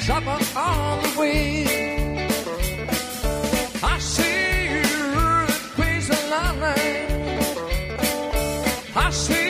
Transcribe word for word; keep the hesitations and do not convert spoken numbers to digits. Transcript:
trouble on the way. I see earthquakes a lot. I see